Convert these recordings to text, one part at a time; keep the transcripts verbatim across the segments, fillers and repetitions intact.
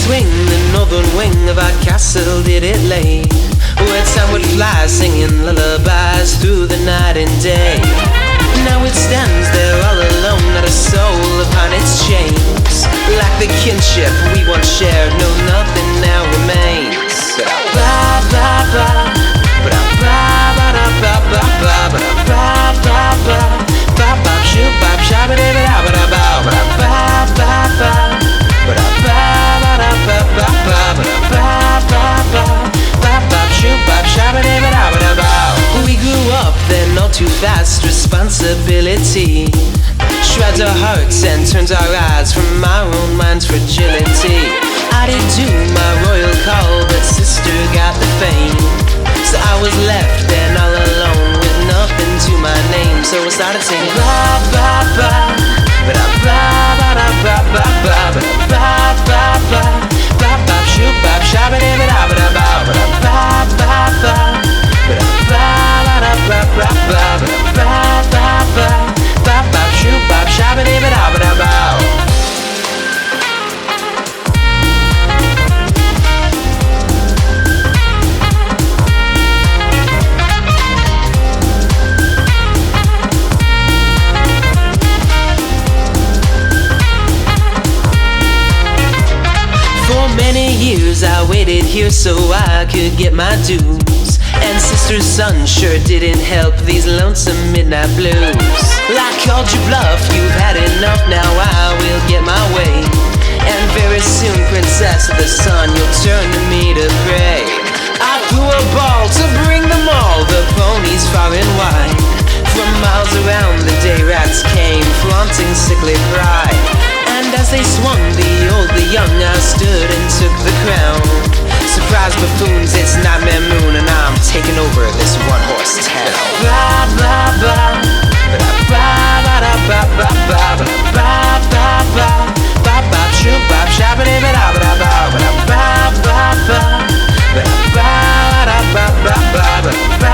swing, the northern wing of our castle did it lay, where time would fly singing lullabies through the night and day. Now it stands there all alone, not a soul upon its chains. Like the kinship we once shared, no, nothing now remains. Ba ba ba, ba ba ba ba ba ba ba ba ba ba ba ba ba shoot ba shabba da ba ba ba ba ba ba ba ba ba ba ba ba ba ba ba shoot ba shabba da ba ba ba. We grew up then all too fast, responsibility shreds our hearts and turns our eyes from our own mind's fragility. I did do my royal call, but sister got the fame, so I was left then all alone with nothing to my name. So I started singing ba ba ba ba ba ba ba ba ba ba ba ba ba ba ba shoot ba shabba da ba ba ba ba ba ba ba ba ba ba ba ba ba shoot ba shabba da ba ba ba. Many years I waited here so I could get my dues, and sister's son sure didn't help these lonesome midnight blues. I called you bluff, you've had enough, now I will get my way, and very soon, princess of the sun, you'll turn to me to pray. I threw a ball to bring them all, the ponies far and wide. From miles around the day rats came, flaunting sickly pride. And as they swung, the old, the young, I stood and took the crown. Surprise buffoons, it's Nightmare Moon, and I'm taking over this one-horse town. Ba ba ba, ba ba ba ba ba ba ba ba ba ba ba shoot ba shabba da ba ba ba ba ba ba ba ba ba ba ba ba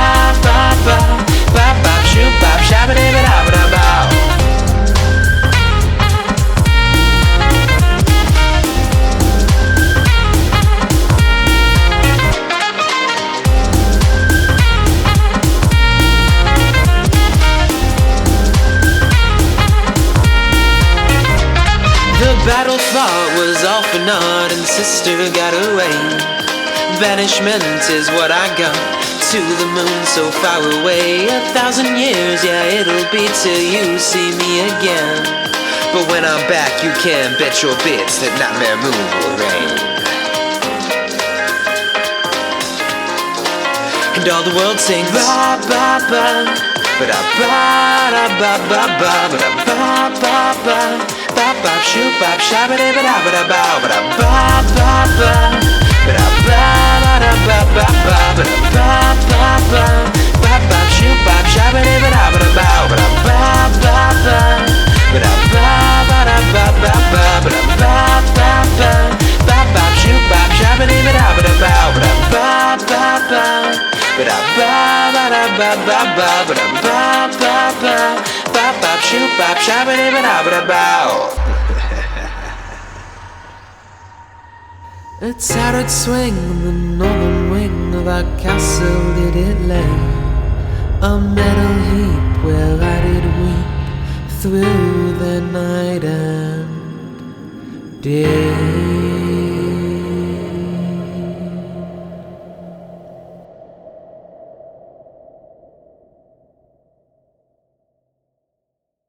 ba ba shoot ba shabba da ba ba ba. The battle fought was all for naught, and sister got away. Banishment is what I got, to the moon so far away. A thousand years, yeah, it'll be till you see me again. But when I'm back, you can bet your bits that Nightmare Moon will reign. And all the world sings ba ba ba ba da ba da ba ba ba ba da ba ba ba ba ba shoot ba shabba da ba da ba da ba ba da ba ba ba ba da ba da ba ba ba ba da ba ba ba ba ba shoot ba shabba da ba da ba da ba ba da ba ba ba ba da ba ba da ba ba ba ba da ba ba ba ba ba shoot ba shabba da ba da ba da ba ba da ba ba ba ba da ba ba da ba ba ba ba da ba ba ba ba ba shoot ba shabba da ba da ba da ba. A tattered swing on the northern wing of our castle did it lay, a metal heap where I did weep through the night and day.